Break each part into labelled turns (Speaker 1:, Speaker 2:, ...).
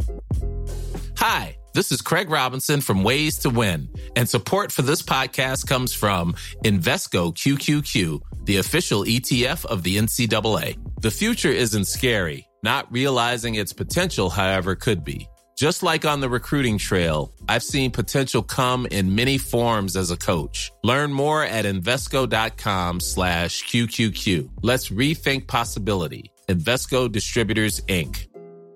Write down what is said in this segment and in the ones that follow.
Speaker 1: Hi, this is Craig Robinson from Ways to Win, and support for this podcast comes from Invesco QQQ, the official ETF of the NCAA. The future isn't scary. Not realizing its potential, however, could be. Just like on the recruiting trail, I've seen potential come in many forms as a coach. Learn more at Invesco.com/QQQ. Let's rethink possibility. Invesco Distributors, Inc.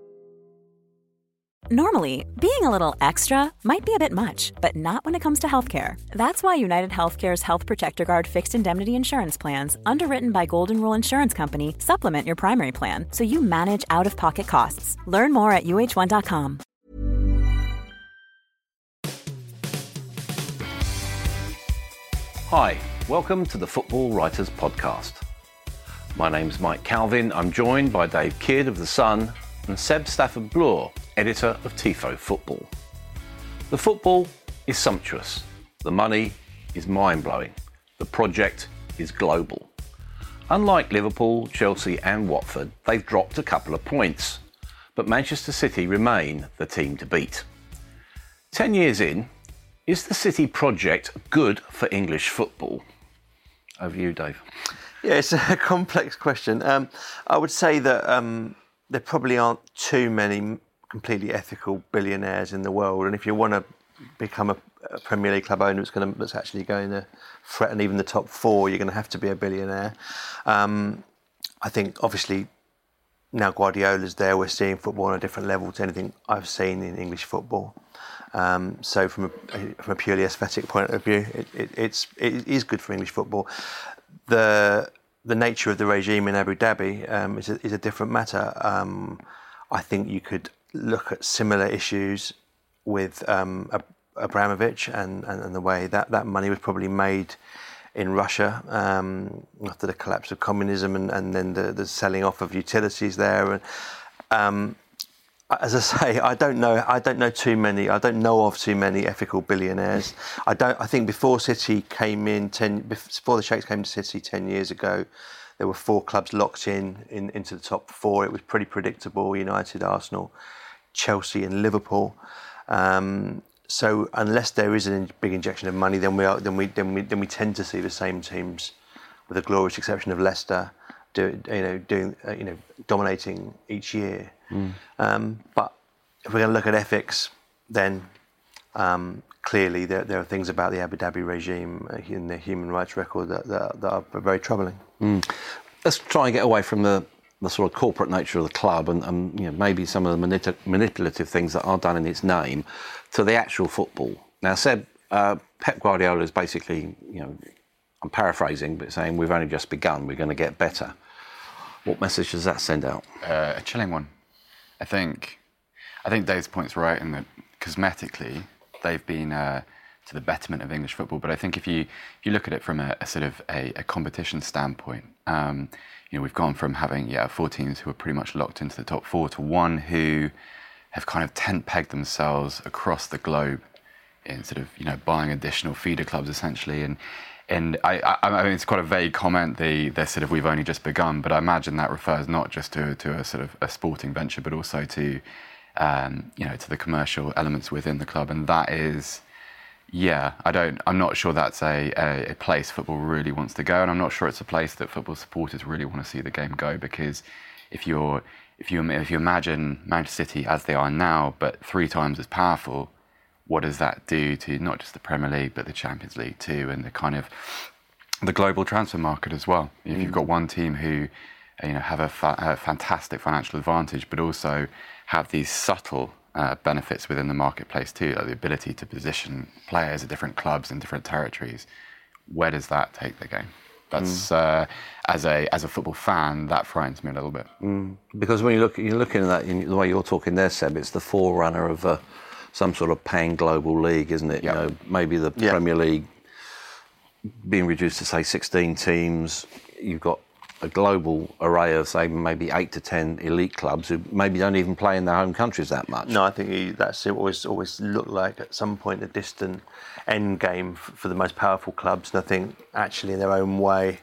Speaker 2: Normally, being a little extra might be a bit much, but not when it comes to healthcare. That's why United Healthcare's Health Protector Guard fixed indemnity insurance plans, underwritten by Golden Rule Insurance Company, supplement your primary plan so you manage out-of-pocket costs. Learn more at UH1.com.
Speaker 3: Hi, welcome to the Football Writers Podcast. My name's Mike Calvin. I'm joined by Dave Kidd of The Sun and Seb Stafford-Bloor, editor of Tifo Football. The football is sumptuous. The money is mind-blowing. The project is global. Unlike Liverpool, Chelsea and Watford, they've dropped a couple of points, but Manchester City remain the team to beat. 10 years in, is the City project good for English football? Over to you, Dave.
Speaker 4: Yeah, it's a complex question. I would say that there probably aren't too many completely ethical billionaires in the world, and if you want to become a Premier League club owner that's actually going to threaten even the top four, you're going to have to be a billionaire. I think obviously now Guardiola's there, we're seeing football on a different level to anything I've seen in English football. So from a purely aesthetic point of view, it is good for English football. The nature of the regime in Abu Dhabi is a different matter. I think you could look at similar issues with Abramovich and the way that money was probably made in Russia after the collapse of communism and then the selling off of utilities there. And as I say, I don't know of too many ethical billionaires. I think before the Sheikhs came to City 10 years ago, there were 4 clubs locked into the top 4. It was pretty predictable: United, Arsenal, Chelsea, and Liverpool. So unless there is a big injection of money, then we tend to see the same teams, with the glorious exception of Leicester, dominating each year. But if we're going to look at ethics, then clearly there are things about the Abu Dhabi regime in the human rights record that are very troubling.
Speaker 3: Let's try and get away from the sort of corporate nature of the club and maybe some of the manipulative things that are done in its name to the actual football. Now, Seb, Pep Guardiola is basically, I'm paraphrasing, but saying we've only just begun, we're going to get better. What message does that send out?
Speaker 5: A chilling one. I think Dave's point's right in that cosmetically they've been to the betterment of English football. But I think if you look at it from a sort of a competition standpoint, we've gone from having 4 teams who are pretty much locked into the top 4 to one who have kind of tent-pegged themselves across the globe in sort of buying additional feeder clubs essentially. And I mean, it's quite a vague comment. They're sort of, we've only just begun, but I imagine that refers not just to a sort of a sporting venture, but also to to the commercial elements within the club. And that is, I'm not sure that's a place football really wants to go, and I'm not sure it's a place that football supporters really want to see the game go. Because if you imagine Manchester City as they are now, but 3 times as powerful, what does that do to not just the Premier League, but the Champions League too, and the kind of the global transfer market as well? If you've got one team who, have a fantastic financial advantage, but also have these subtle benefits within the marketplace too, like the ability to position players at different clubs in different territories, where does that take the game? That's as a football fan, that frightens me a little bit.
Speaker 3: Because when you're looking at that, the way you're talking there, Seb, it's the forerunner of some sort of pan-global league, isn't it?
Speaker 5: Yep.
Speaker 3: Maybe the Premier League being reduced to, say, 16 teams. You've got a global array of, say, maybe 8 to 10 elite clubs who maybe don't even play in their home countries that much.
Speaker 4: No, I think that's always looked like at some point a distant end game for the most powerful clubs. And I think actually in their own way,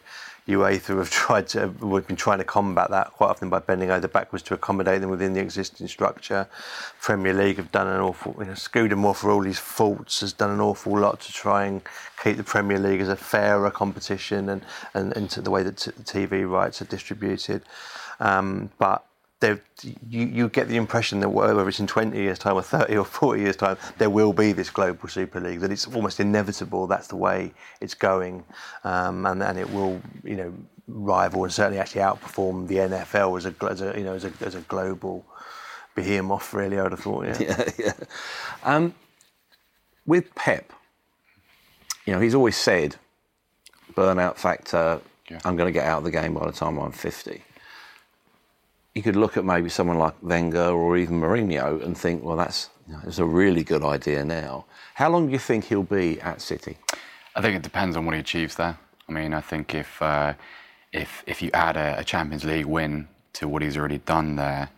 Speaker 4: UEFA we've been trying to combat that quite often by bending over backwards to accommodate them within the existing structure. Premier League have done an awful, Scudamore, for all his faults, has done an awful lot to try and keep the Premier League as a fairer competition and to the way that TV rights are distributed. But you get the impression that whether it's in 20 years' time or 30 or 40 years' time, there will be this global Super League, that it's almost inevitable. That's the way it's going, and it will, rival and certainly actually outperform the NFL as a global behemoth. Really, I would have thought.
Speaker 3: Yeah. With Pep, he's always said, burnout factor. Yeah. I'm going to get out of the game by the time I'm 50. You could look at maybe someone like Wenger or even Mourinho and think, well, that's a really good idea now. How long do you think he'll be at City?
Speaker 5: I think it depends on what he achieves there. I mean, I think if you add a Champions League win to what he's already done there,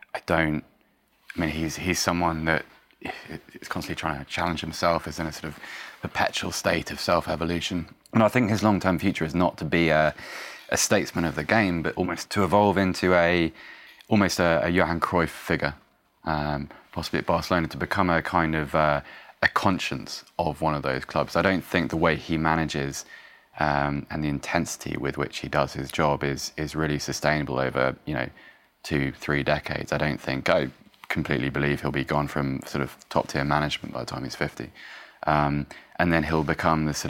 Speaker 5: he's someone that is constantly trying to challenge himself, is in a sort of perpetual state of self-evolution. And I think his long-term future is not to be a statesman of the game, but almost to evolve into almost a Johan Cruyff figure, possibly at Barcelona, to become a kind of a conscience of one of those clubs. I don't think the way he manages and the intensity with which he does his job is really sustainable over 2-3 decades. I completely believe he'll be gone from sort of top tier management by the time he's 50, and then he'll become this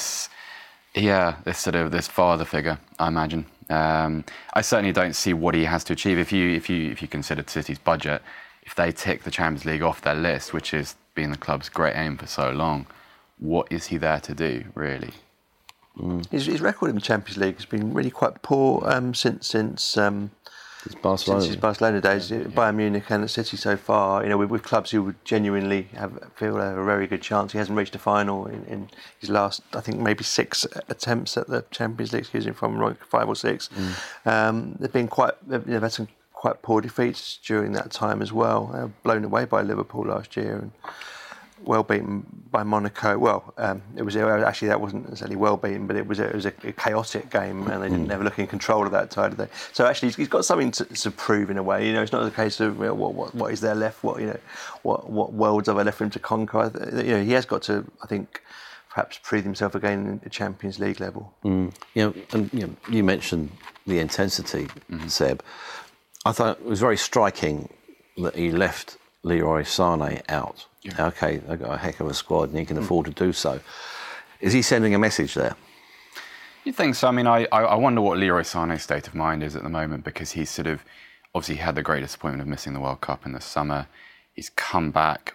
Speaker 5: father figure, I imagine. I certainly don't see what he has to achieve. If you consider City's budget, if they tick the Champions League off their list, which has been the club's great aim for so long, what is he there to do, really?
Speaker 4: His record in the Champions League has been really quite poor since his Barcelona days. Bayern Munich and at City so far. With clubs who would genuinely feel they have a very good chance. He hasn't reached a final in his last, I think, maybe 6 attempts at the Champions League. Excuse me, if I'm wrong, 5 or 6. They've had some quite poor defeats during that time as well. They were blown away by Liverpool last year and well beaten by Monaco. It was actually, that wasn't necessarily well beaten, but it was a chaotic game, and they didn't ever look in control of that side of it. So actually, he's got something to prove in a way. It's not a case of what is there left, what worlds have I left for him to conquer. He has got to, I think, perhaps prove himself again at the Champions League level.
Speaker 3: You mentioned the intensity, Seb. I thought it was very striking that he left Leroy Sané out. Yeah. OK, they've got a heck of a squad and he can afford to do so. Is he sending a message there?
Speaker 5: You think so? I mean, I wonder what Leroy Sané's state of mind is at the moment, because he's obviously had the great disappointment of missing the World Cup in the summer. He's come back.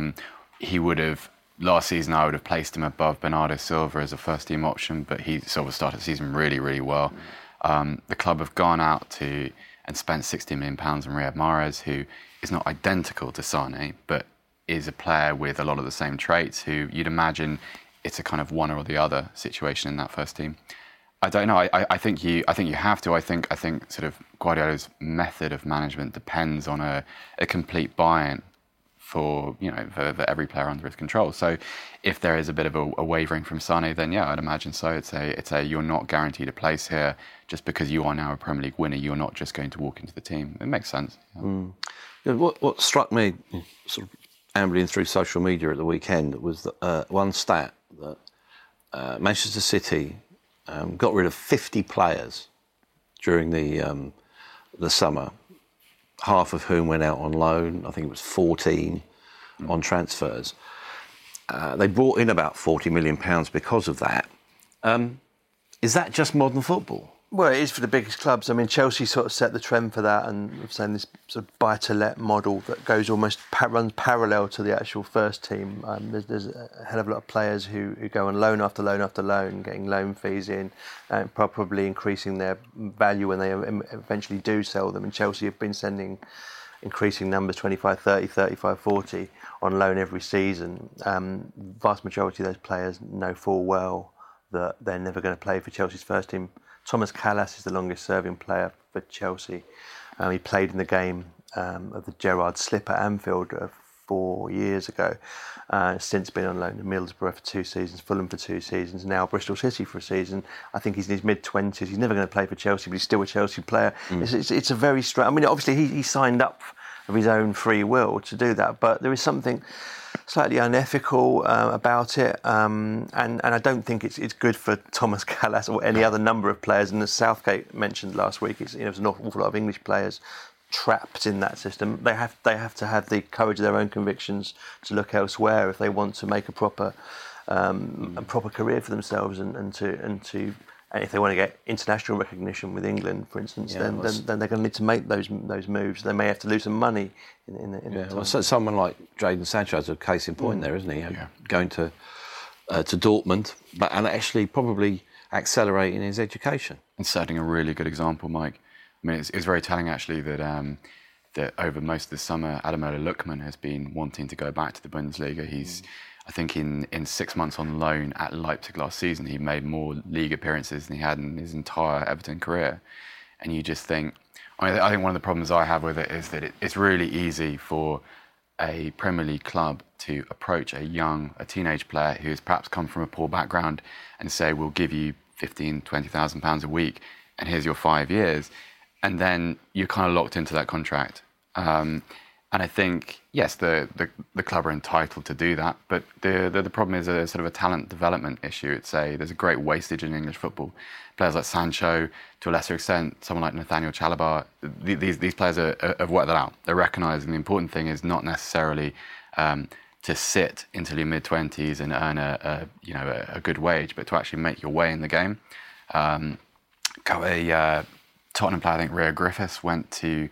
Speaker 5: Last season I would have placed him above Bernardo Silva as a first-team option, but he sort of started the season really, really well. The club have gone out and spent £60 million on Riyad Mahrez, who is not identical to Sané, but is a player with a lot of the same traits, who you'd imagine it's a kind of one or the other situation in that first team. I don't know. I think you have to. I think sort of Guardiola's method of management depends on a complete buy-in for every player under his control. So if there is a bit of a wavering from Sané, then yeah, I'd imagine so. It's a you're not guaranteed a place here just because you are now a Premier League winner. You're not just going to walk into the team. It makes sense. Yeah.
Speaker 3: What struck me, sort of ambling through social media at the weekend, was one stat that Manchester City got rid of 50 players during the summer, half of whom went out on loan. I think it was 14 on transfers. They brought in about £40 million because of that. Is that just modern football?
Speaker 4: Well, it is for the biggest clubs. I mean, Chelsea sort of set the trend for that, and I'm saying this sort of buy-to-let model that goes almost runs parallel to the actual first team. There's a hell of a lot of players who go on loan after loan after loan, getting loan fees in, and probably increasing their value when they eventually do sell them. And Chelsea have been sending increasing numbers, 25, 30, 35, 40, on loan every season. Vast majority of those players know full well that they're never going to play for Chelsea's first team. Thomas Callas is the longest-serving player for Chelsea. He played in the game of the Gerrard slip at Anfield 4 years ago. Since been on loan to Middlesbrough for 2 seasons, Fulham for 2 seasons, now Bristol City for a season. I think he's in his mid-20s. He's never going to play for Chelsea, but he's still a Chelsea player. It's a very strange... I mean, obviously he signed up of his own free will to do that, but there is something slightly unethical about it, and I don't think it's good for Thomas Gallas or any other number of players. And as Southgate mentioned last week, there's an awful lot of English players trapped in that system. They have to have the courage of their own convictions to look elsewhere if they want to make a proper career for themselves, and if they want to get international recognition with England, for instance, then they're going to need to make those moves. They may have to lose some money in the time.
Speaker 3: Well, so someone like Jadon Sancho is a case in point there, isn't he? Going to Dortmund, and actually probably accelerating his education.
Speaker 5: And setting a really good example, Mike. I mean, it's very telling actually that that over most of the summer, Ademola Lookman has been wanting to go back to the Bundesliga. He's I think in 6 months on loan at Leipzig last season, he made more league appearances than he had in his entire Everton career. And you just think, I think one of the problems I have with it is that it's really easy for a Premier League club to approach a teenage player who has perhaps come from a poor background and say, we'll give you £15,000-20,000 a week and here's your 5 years. And then you're kind of locked into that contract. And I think, yes, the club are entitled to do that, but the problem is a sort of a talent development issue. There's a great wastage in English football. Players like Sancho, to a lesser extent, someone like Nathaniel Chalobah, these players have worked that out. They're recognising the important thing is not necessarily to sit until your mid-20s and earn a good wage, but to actually make your way in the game. Tottenham player, I think Rio Griffiths, went to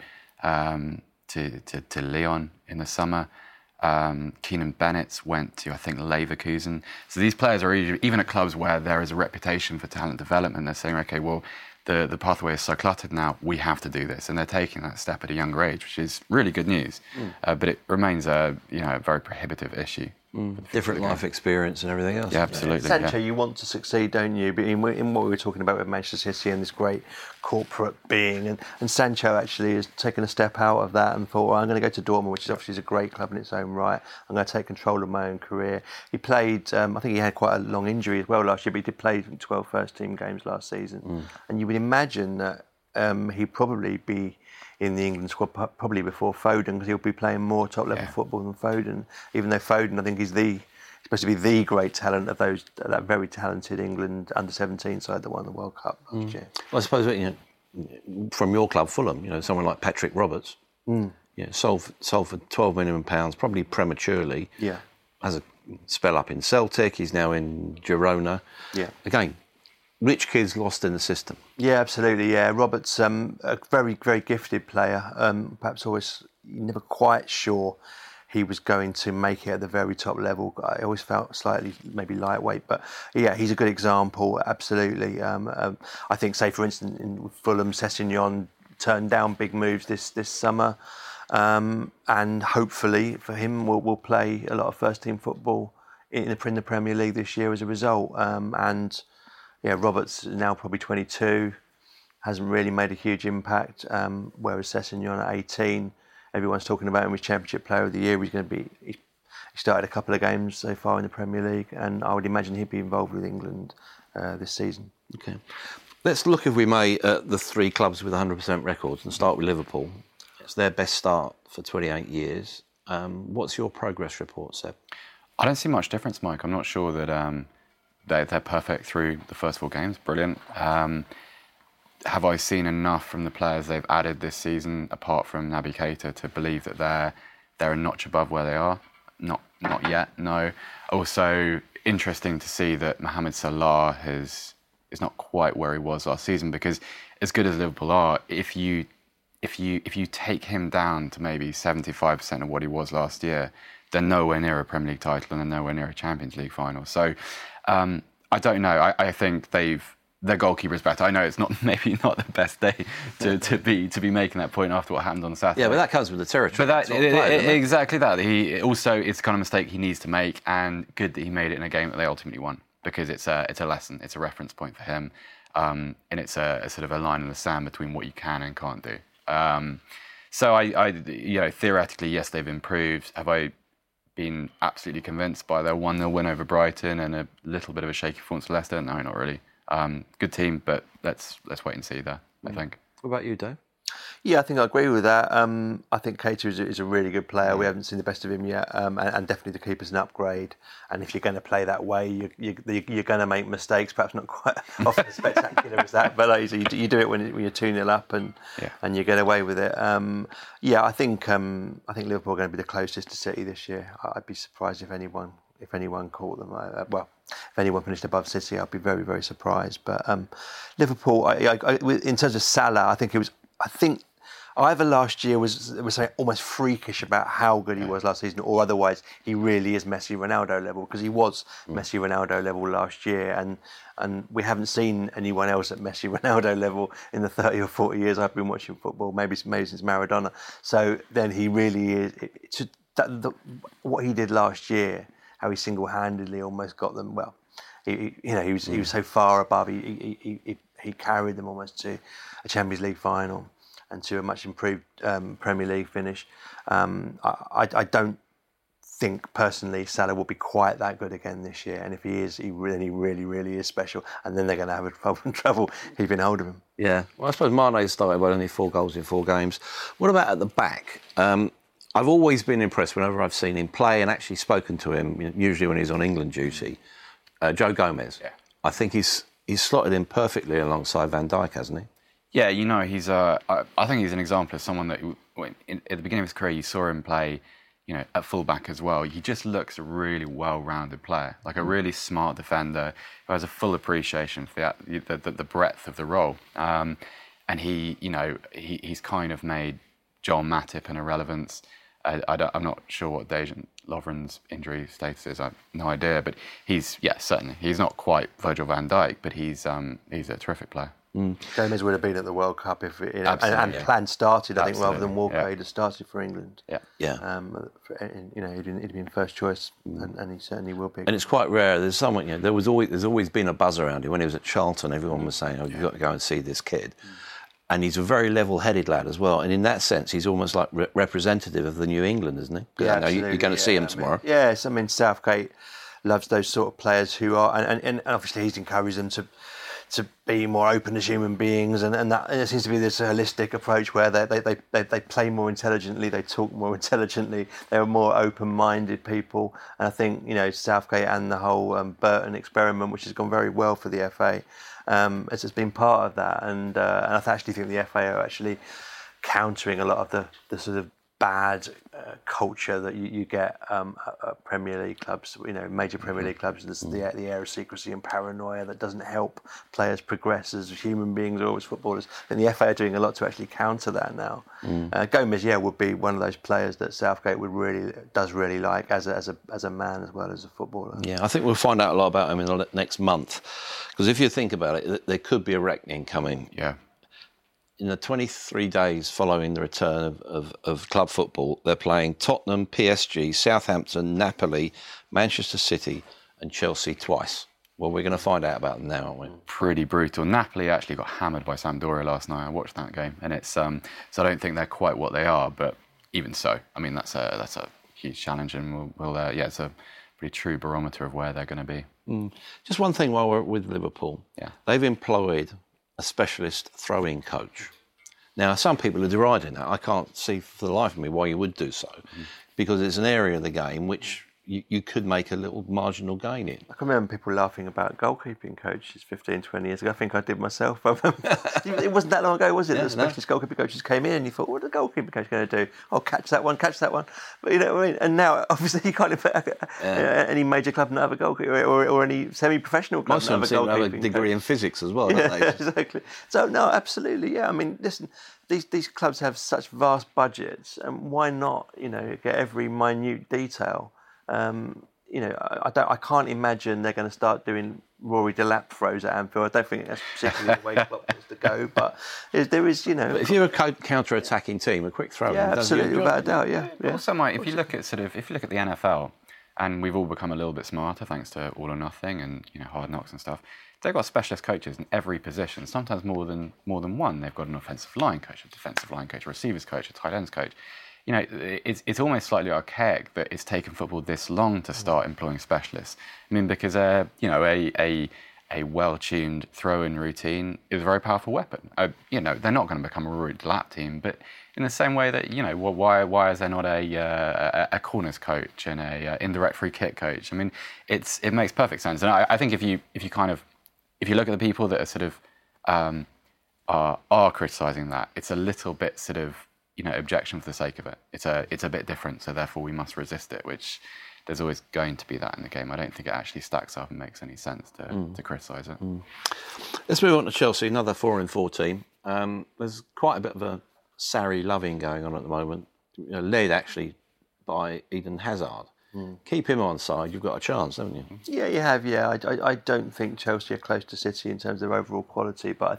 Speaker 5: Lyon in the summer. Keenan Bennett went to, I think, Leverkusen. So these players are even at clubs where there is a reputation for talent development. They're saying, okay, well, the pathway is so cluttered now, we have to do this. And they're taking that step at a younger age, which is really good news. But it remains a very prohibitive issue.
Speaker 3: Different life experience and everything else.
Speaker 5: Yeah, absolutely.
Speaker 4: Sancho, you want to succeed, don't you? But in what we were talking about with Manchester City and this great corporate being, and Sancho actually has taken a step out of that and thought, well, I'm going to go to Dortmund, which is obviously a great club in its own right. I'm going to take control of my own career. He played, I think he had quite a long injury as well last year, but he did play 12 first-team games last season. And you would imagine that he'd probably be in the England squad probably before Foden, because he'll be playing more top-level football than Foden, even though Foden, I think, is supposed to be the great talent of that very talented England under-17 side that won the World Cup last year.
Speaker 3: Well, I suppose, from your club, Fulham, someone like Patrick Roberts, sold for £12 million, probably prematurely. Yeah. Has a spell up in Celtic, he's now in Girona. Yeah. Again, rich kids lost in the system. Yeah, absolutely. Yeah, Roberts, a very, very gifted player. Perhaps always never quite sure he was going to make it at the very top level. I always felt slightly maybe lightweight, but yeah, he's a good example. Absolutely. I think, say for instance, in Fulham, Sessegnon turned down big moves this summer, and hopefully for him, we'll play a lot of first-team football in the Premier League this year as a result. Yeah, Roberts is now probably 22, hasn't really made a huge impact, whereas Sessegnon at 18, everyone's talking about him as Championship Player of the Year. He started a couple of games so far in the Premier League, and I would imagine he'd be involved with England this season. Okay. Let's look, if we may, at the three clubs with 100% records and start with Liverpool. It's their best start for 28 years. What's your progress report, Seb?
Speaker 5: I don't see much difference, Mike. I'm not sure that... They're perfect through the first 4 games. Brilliant. Have I seen enough from the players they've added this season, apart from Naby Keita, to believe that they're a notch above where they are? Not yet, no. Also, interesting to see that Mohamed Salah is not quite where he was last season, because as good as Liverpool are, if you take him down to maybe 75% of what he was last year, they're nowhere near a Premier League title and they're nowhere near a Champions League final. So I don't know. I think their goalkeeper is better. I know it's maybe not the best day to be making that point after what happened on Saturday. Yeah,
Speaker 3: but that comes with the territory.
Speaker 5: But exactly that. It's the kind of mistake he needs to make, and good that he made it in a game that they ultimately won, because it's a lesson, it's a reference point for him, and it's a sort of a line in the sand between what you can and can't do. So I theoretically, yes, they've improved. Have I been absolutely convinced by their 1-0 win over Brighton and a little bit of a shaky performance to Leicester? No, not really. Good team, but let's wait and see there, I think.
Speaker 6: What about you, Dave?
Speaker 4: Yeah, I think I agree with that. I think Keita is a really good player. We haven't seen the best of him yet, and definitely the keeper's an upgrade. And if you're going to play that way, you're going to make mistakes. Perhaps not quite often as spectacular as that, but like you do it when you're 2-0 up and you get away with it. I think Liverpool are going to be the closest to City this year. I'd be surprised if anyone caught them. If anyone finished above City, I'd be very, very surprised. But Liverpool, in terms of Salah, I think either last year was almost freakish about how good he was last season, or otherwise he really is Messi Ronaldo level, because he was Messi Ronaldo level last year, and we haven't seen anyone else at Messi Ronaldo level in the 30 or 40 years I've been watching football, maybe since Maradona. So then he really is. What he did last year, how he single-handedly almost got them. Well, he was so far above. He carried them almost to a Champions League final and to a much improved Premier League finish. I don't think personally Salah will be quite that good again this year, and if he is, he really, really is special. And then they're going to have trouble keeping hold of him.
Speaker 6: Yeah, well, I suppose Mane started with only 4 goals in 4 games. What about at the back? I've always been impressed whenever I've seen him play and actually spoken to him, usually when he's on England duty. Joe Gomez. Yeah. I think he's slotted in perfectly alongside Van Dijk, hasn't he?
Speaker 5: Yeah, he's. I think he's an example of someone that, at the beginning of his career, you saw him play, at fullback as well. He just looks a really well-rounded player, like a really smart defender who has a full appreciation for the breadth of the role. And he's kind of made Joel Matip an irrelevance. I'm not sure what Dejan Lovren's injury status is. I have no idea, but certainly he's not quite Virgil van Dijk, but he's a terrific player.
Speaker 4: Gomez would have been at the World Cup if and Plan started, I think, rather than Walker. He'd have started for England. He'd been first choice, and he certainly will be.
Speaker 6: And it's quite rare. There's someone, there's always been a buzz around him. When he was at Charlton, everyone was saying, "You've got to go and see this kid." And he's a very level-headed lad as well. And in that sense, he's almost like representative of the New England, isn't he?
Speaker 4: Yeah,
Speaker 6: you're going to see him tomorrow.
Speaker 4: Yes, Southgate loves those sort of players who are, and obviously he's encouraged them to be more open as human beings, and it seems to be this holistic approach where they play more intelligently, they talk more intelligently, they're more open-minded people. And I think Southgate and the whole Burton experiment, which has gone very well for the FA, has been part of that, and I actually think the FA are actually countering a lot of the sort of bad culture that you get at Premier League clubs, major Premier League clubs. The air of secrecy and paranoia that doesn't help players progress as human beings or as footballers. And the FA are doing a lot to actually counter that now. Gomez, would be one of those players that Southgate does really like as a man as well as a footballer.
Speaker 6: Yeah, I think we'll find out a lot about him in the next month, because if you think about it, there could be a reckoning coming.
Speaker 5: Yeah.
Speaker 6: In the 23 days following the return of club football, they're playing Tottenham, PSG, Southampton, Napoli, Manchester City and Chelsea twice. Well, we're going to find out about them now, aren't we?
Speaker 5: Pretty brutal. Napoli actually got hammered by Sampdoria last night. I watched that game, and it's so I don't think they're quite what they are, but even so, that's a huge challenge, and it's a pretty true barometer of where they're going to be.
Speaker 6: Just one thing while we're with Liverpool.
Speaker 5: Yeah.
Speaker 6: They've employed a specialist throwing coach. Now, some people are deriding that. I can't see for the life of me why you would do so, because it's an area of the game which you could make a little marginal gain in.
Speaker 4: I can remember people laughing about goalkeeping coaches 15, 20 years ago. I think I did myself. It wasn't that long ago, was it? The specialist goalkeeping coaches came in and you thought, what are the goalkeeping coach going to do? Oh, catch that one. But you know what I mean? And now, obviously, you can't expect any major club not have a goalkeeper or any semi-professional club
Speaker 6: not have a goalkeeping coach. Most of them have a degree in physics as well, don't they?
Speaker 4: Exactly. So, no, absolutely, yeah. I mean, listen, these clubs have such vast budgets, and why not, get every minute detail? I can't imagine they're going to start doing Rory Delap throws at Anfield. I don't think that's particularly the way Klopp wants to go. But there is, But
Speaker 6: if you're a counter-attacking team, a quick throw.
Speaker 4: Yeah, absolutely, without a doubt. Yeah.
Speaker 5: Also, Mike, if you look at the NFL, and we've all become a little bit smarter thanks to All or Nothing and Hard Knocks and stuff. They've got specialist coaches in every position, sometimes more than one. They've got an offensive line coach, a defensive line coach, a receivers coach, a tight ends coach. you know, it's almost slightly archaic that it's taken football this long to start employing specialists. I mean, because you know, a well-tuned throw-in routine is a very powerful weapon. You know, they're not going to become a Rory Delap team, but in the same way that, you know, why is there not a corners coach and a indirect free kick coach? I mean, it makes perfect sense. And I think if you look at the people that are sort of are criticising that, it's a little bit sort of, you know, objection for the sake of it. It's a bit different, so therefore we must resist it, which there's always going to be that in the game. I don't think it actually stacks up and makes any sense to criticise it.
Speaker 6: Let's move on to Chelsea, another 4-4 team. There's quite a bit of a Sarri loving going on at the moment, you know, led actually by Eden Hazard. Keep him on side, you've got a chance, haven't you?
Speaker 4: Yeah, you have, yeah. I don't think Chelsea are close to City in terms of their overall quality, but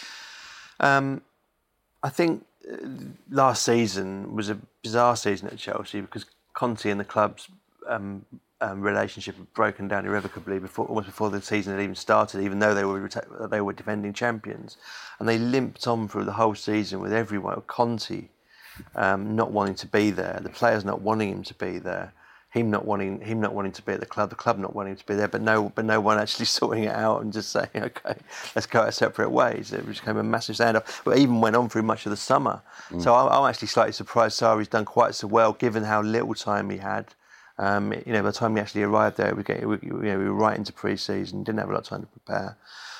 Speaker 4: I think last season was a bizarre season at Chelsea because Conte and the club's relationship had broken down irrevocably almost before the season had even started, even though they were defending champions, and they limped on through the whole season with everyone. Conte not wanting to be there, the players not wanting him to be there, him not wanting to be at the club not wanting to be there, but no one actually sorting it out and just saying, okay, let's go our separate ways. It became a massive standoff, but even went on through much of the summer. So I'm actually slightly surprised Sarri's done quite so well, given how little time he had. You know, by the time we actually arrived there, we were right into pre-season, didn't have a lot of time to prepare.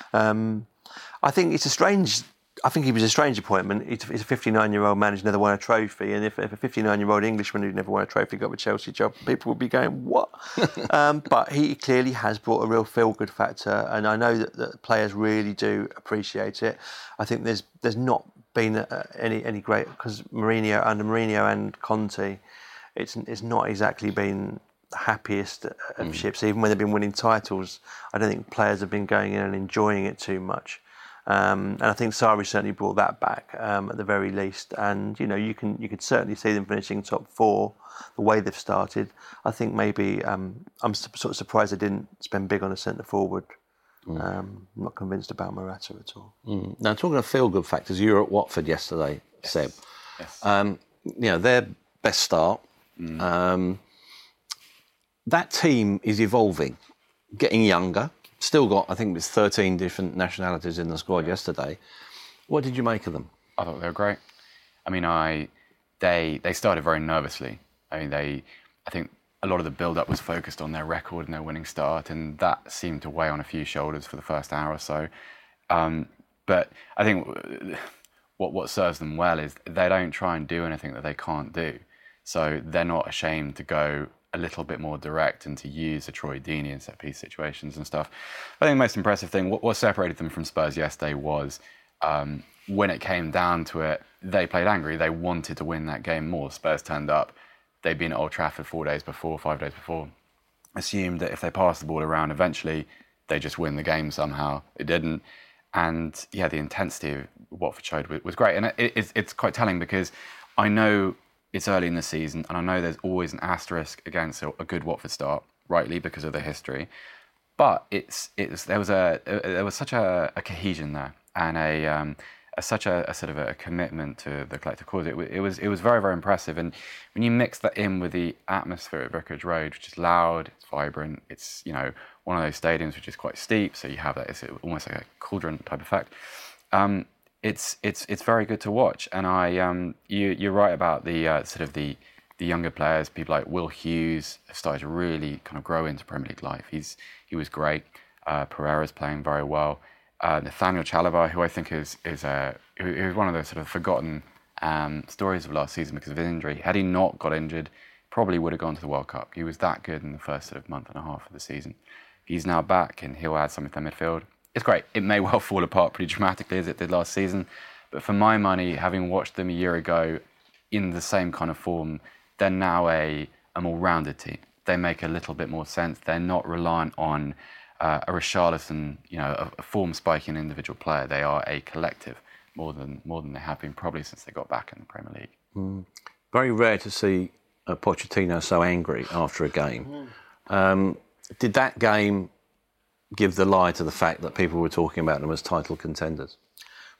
Speaker 4: I think he was a strange appointment. He's a 59-year-old man who's never won a trophy, and if a 59-year-old Englishman who'd never won a trophy got a Chelsea job, people would be going, what? But he clearly has brought a real feel-good factor, and I know that players really do appreciate it. I think there's not been any great, because under Mourinho and Conte, it's not exactly been the happiest of ships. Even when they've been winning titles, I don't think players have been going in and enjoying it too much. And I think Sarri certainly brought that back at the very least. And you know, you could certainly see them finishing top 4 the way they've started. I think maybe I'm sort of surprised they didn't spend big on a centre forward. I'm not convinced about Morata at all.
Speaker 6: Now, talking of feel-good factors, you were at Watford yesterday, yes. Seb.
Speaker 5: Yes.
Speaker 6: You know, their best start. That team is evolving, getting younger. Still got, I think it was 13 different nationalities in the squad yesterday. What did you make of them?
Speaker 5: I thought they were great. I mean, they started very nervously. I mean, I think a lot of the build-up was focused on their record and their winning start, and that seemed to weigh on a few shoulders for the first hour or so. But I think what serves them well is they don't try and do anything that they can't do. So they're not ashamed to go a little bit more direct and to use a Troy Deeney in set-piece situations and stuff. I think the most impressive thing, what separated them from Spurs yesterday was when it came down to it, they played angry. They wanted to win that game more. Spurs turned up. They'd been at Old Trafford 5 days before, assumed that if they passed the ball around, eventually they'd just win the game somehow. It didn't. And yeah, the intensity Watford showed was great. And it's quite telling because I know it's early in the season, and I know there's always an asterisk against a good Watford start, rightly because of the history. But there was such a cohesion there, and such a sort of a commitment to the collective cause. It was very, very impressive. And when you mix that in with the atmosphere at Vicarage Road, which is loud, it's vibrant, it's, you know, one of those stadiums which is quite steep, so you have that, it's almost like a cauldron type effect. It's very good to watch, and you're right about the sort of the younger players. People like Will Hughes have started to really kind of grow into Premier League life. He was great. Pereira's playing very well. Nathaniel Chalobah, who I think is one of those sort of forgotten stories of last season because of his injury. Had he not got injured, probably would have gone to the World Cup. He was that good in the first sort of month and a half of the season. He's now back, and he'll add something to their midfield. It's great. It may well fall apart pretty dramatically as it did last season, but for my money, having watched them a year ago in the same kind of form, they're now a more rounded team. They make a little bit more sense. They're not reliant on a Richarlison, you know, a form-spiking individual player. They are a collective more than they have been probably since they got back in the Premier League.
Speaker 6: Very rare to see Pochettino so angry after a game. Did that game give the lie to the fact that people were talking about them as title contenders?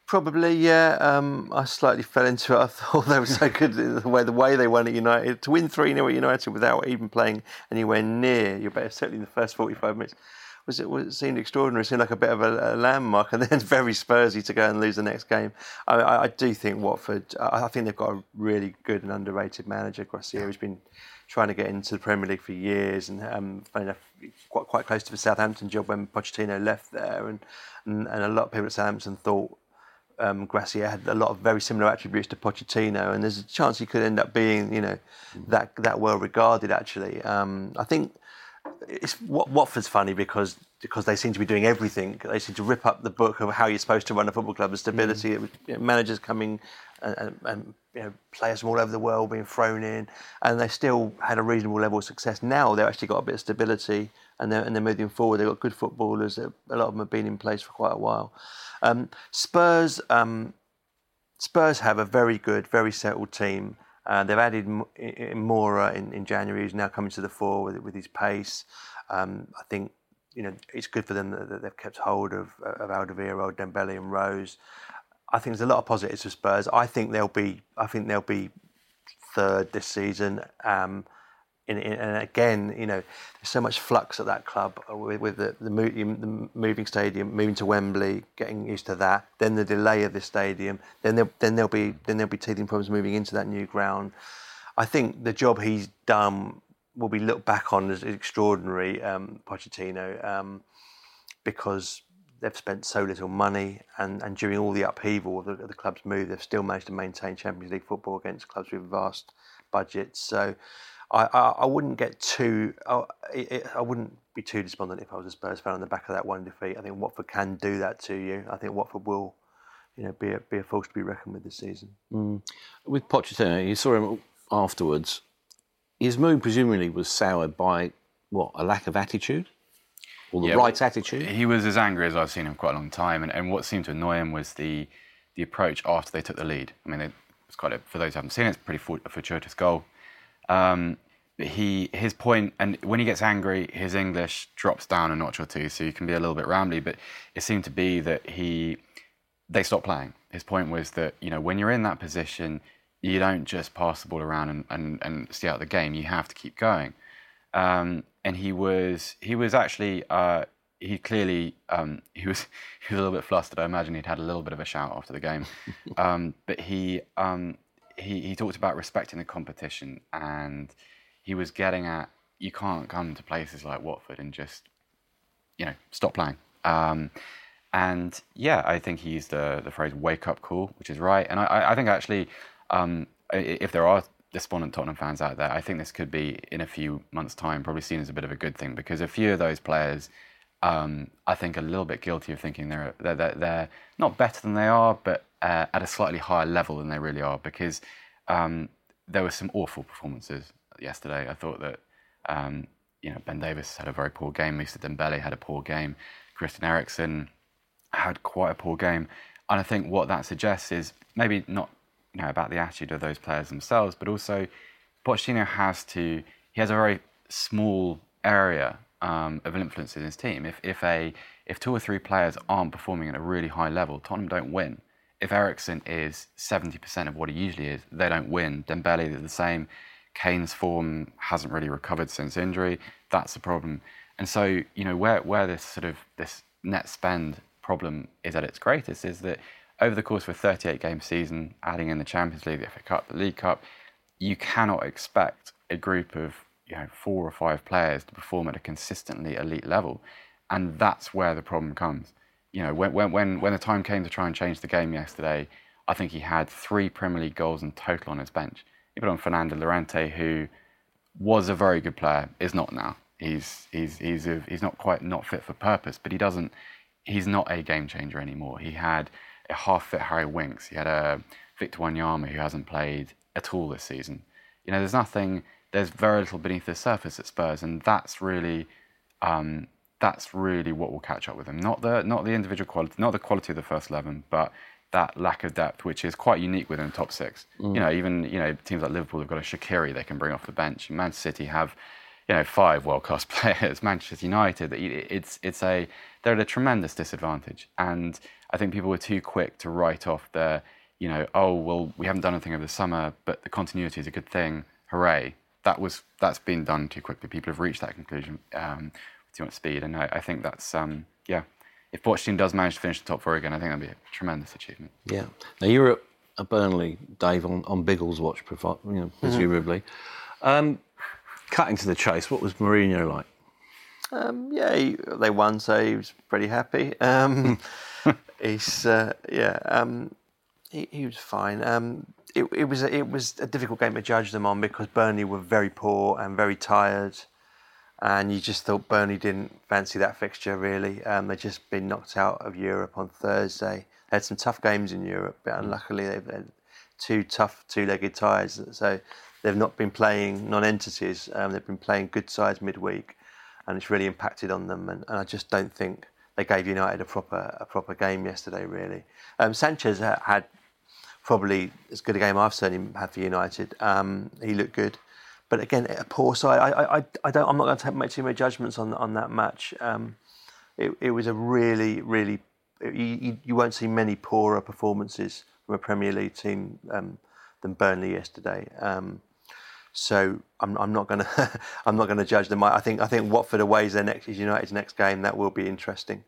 Speaker 4: Probably, yeah. I slightly fell into it. I thought they were so good in the way they won at United. To win 3-0 at United without even playing anywhere near your best, certainly in the first 45 minutes, it seemed extraordinary. It seemed like a bit of a landmark, and then very Spursy to go and lose the next game. I do think Watford. I think they've got a really good and underrated manager, Gracia, who's been trying to get into the Premier League for years, and quite close to the Southampton job when Pochettino left there, and a lot of people at Southampton thought Gracia had a lot of very similar attributes to Pochettino, and there's a chance he could end up being, that well regarded. Actually, I think Watford's funny because they seem to be doing everything. They seem to rip up the book of how you're supposed to run a football club. The stability, managers coming and players from all over the world being thrown in, and they still had a reasonable level of success. Now they've actually got a bit of stability, and they're moving forward. They've got good footballers. A lot of them have been in place for quite a while. Spurs have a very good, very settled team. They've added Moura in January, who's now coming to the fore with his pace. I think it's good for them that they've kept hold of Alderweireld, Dembele, and Rose. I think there's a lot of positives for Spurs. I think they'll be third this season. And again, there's so much flux at that club with the moving stadium, moving to Wembley, getting used to that. Then the delay of the stadium. Then there'll be teething problems moving into that new ground. I think the job he's done will be looked back on as extraordinary, Pochettino, because they've spent so little money, and during all the upheaval of the club's move, they've still managed to maintain Champions League football against clubs with vast budgets. So I wouldn't get too. I wouldn't be too despondent if I was a Spurs fan on the back of that one defeat. I think Watford can do that to you. I think Watford will, be a force to be reckoned with this season.
Speaker 6: With Pochettino, you saw him afterwards. His mood presumably was soured by a lack of attitude. Or the right attitude?
Speaker 5: He was as angry as I've seen him for quite a long time, and what seemed to annoy him was the approach after they took the lead. I mean, for those who haven't seen it, it's a pretty fortuitous goal. But his point, and when he gets angry, his English drops down a notch or two, so you can be a little bit rambly, but it seemed to be that they stopped playing. His point was that, when you're in that position, you don't just pass the ball around and stay out the game, you have to keep going. And he was actually he was a little bit flustered. I imagine he'd had a little bit of a shout after the game, but he talked about respecting the competition, and he was getting at, you can't come to places like Watford and just stop playing. And yeah, I think he used the phrase "wake up call," which is right. And I think actually, if there are despondent Tottenham fans out there, I think this could be, in a few months' time, probably seen as a bit of a good thing, because a few of those players, I think, are a little bit guilty of thinking they're not better than they are, but at a slightly higher level than they really are, because there were some awful performances yesterday. I thought that Ben Davies had a very poor game, Moussa Dembele had a poor game, Christian Eriksen had quite a poor game, and I think what that suggests is maybe not about the attitude of those players themselves, but also Pochettino has a very small area of influence in his team. If two or three players aren't performing at a really high level, Tottenham don't win. If Eriksen is 70% of what he usually is, they don't win. Dembele is the same. Kane's form hasn't really recovered since injury. That's a problem. And so, where this net spend problem is at its greatest is that over the course of a 38-game season, adding in the Champions League, the FA Cup, the League Cup, you cannot expect a group of 4 or 5 players to perform at a consistently elite level, and that's where the problem comes. When the time came to try and change the game yesterday, I think he had 3 Premier League goals in total on his bench. He put on Fernando Llorente, who was a very good player, is not now. He's not fit for purpose, but he's not a game changer anymore. He had a half-fit Harry Winks. He had a Victor Wanyama who hasn't played at all this season. There's very little beneath the surface at Spurs, and that's really what will catch up with him. Not the individual quality, not the quality of the first 11, but that lack of depth, which is quite unique within the top 6. Even teams like Liverpool have got a Shaqiri they can bring off the bench. Manchester City have 5 world-class players. Manchester United, they're at a tremendous disadvantage. And I think people were too quick to write off the, oh, well, we haven't done anything over the summer, but the continuity is a good thing. Hooray. That's been done too quickly. People have reached that conclusion with too much speed. And I think that's, if Pochettino does manage to finish the top 4 again, I think that'd be a tremendous achievement.
Speaker 6: Yeah. Now, you were at Burnley, Dave, on Biggles' watch, presumably. Cutting to the chase, what was Mourinho like?
Speaker 4: They won, so he was pretty happy. He was fine. It was a difficult game to judge them on because Burnley were very poor and very tired, and you just thought Burnley didn't fancy that fixture really. They'd just been knocked out of Europe on Thursday. They had some tough games in Europe, but unluckily they've had 2 tough 2-legged ties. So they've not been playing non-entities. They've been playing good sides midweek, and it's really impacted on them. And I just don't think they gave United a proper game yesterday. Really, Sanchez had probably as good a game I've certainly had for United. He looked good, but again, a poor side. I'm not going to make too many judgments on that match. It was a really, really. You won't see many poorer performances from a Premier League team than Burnley yesterday. So I'm not going to judge them. I think Watford away is United's next game. That will be interesting.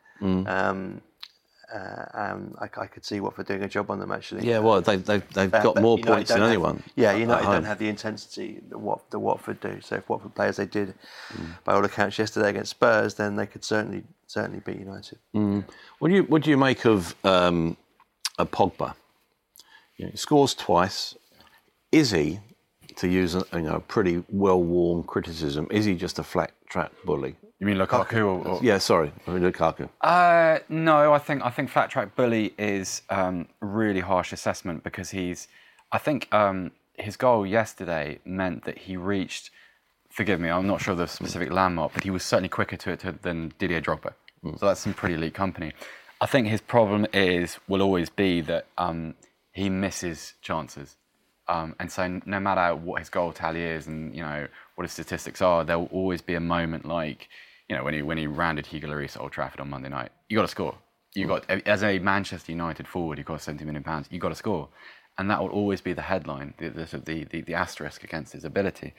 Speaker 4: I could see Watford doing a job on them actually.
Speaker 6: Yeah, well, they've got more points than anyone.
Speaker 4: United don't have the intensity that Watford do. So if Watford play as they did, by all accounts yesterday against Spurs, then they could certainly beat United.
Speaker 6: What do you make of a Pogba? He scores twice. Is he, to use a pretty well-worn criticism, is he just a flat-track bully?
Speaker 5: You mean Lukaku? Or...
Speaker 6: Yeah, sorry, Lukaku.
Speaker 5: No, I think flat-track bully is a really harsh assessment because I think his goal yesterday meant that he reached, forgive me, I'm not sure the specific landmark, but he was certainly quicker to it than Didier Drogba. So that's some pretty elite company. I think his problem will always be that he misses chances. And so no matter what his goal tally is and, what his statistics are, there will always be a moment like, when he rounded Hugo Lloris at Old Trafford on Monday night. You got to score. As a Manchester United forward who cost £70 million, you got to score. And that will always be the headline, the asterisk against his ability.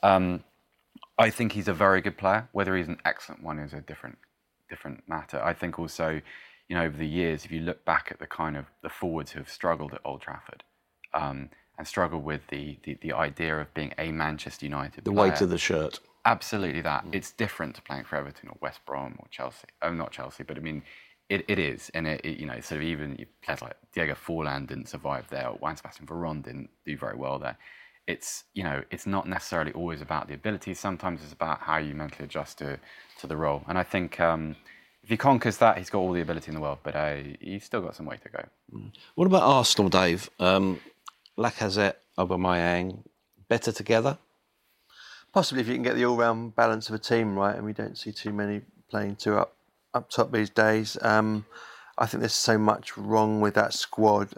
Speaker 5: I think he's a very good player. Whether he's an excellent one is a different matter. I think also, over the years, if you look back at the kind of the forwards who have struggled at Old Trafford, and struggle with the idea of being a Manchester United player.
Speaker 6: The weight of the shirt.
Speaker 5: Absolutely that. It's different to playing for Everton or West Brom or Chelsea. Oh, not Chelsea, but I mean, it is. And sort of even players like Diego Forlan didn't survive there, or Juan Sebastian Veron didn't do very well there. It's not necessarily always about the ability. Sometimes it's about how you mentally adjust to the role. And I think if he conquers that, he's got all the ability in the world, but he's still got some way to go.
Speaker 6: What about Arsenal, Dave? Lacazette, Aubameyang, better together?
Speaker 4: Possibly if you can get the all-round balance of a team right, and we don't see too many playing two up top these days. I think there's so much wrong with that squad.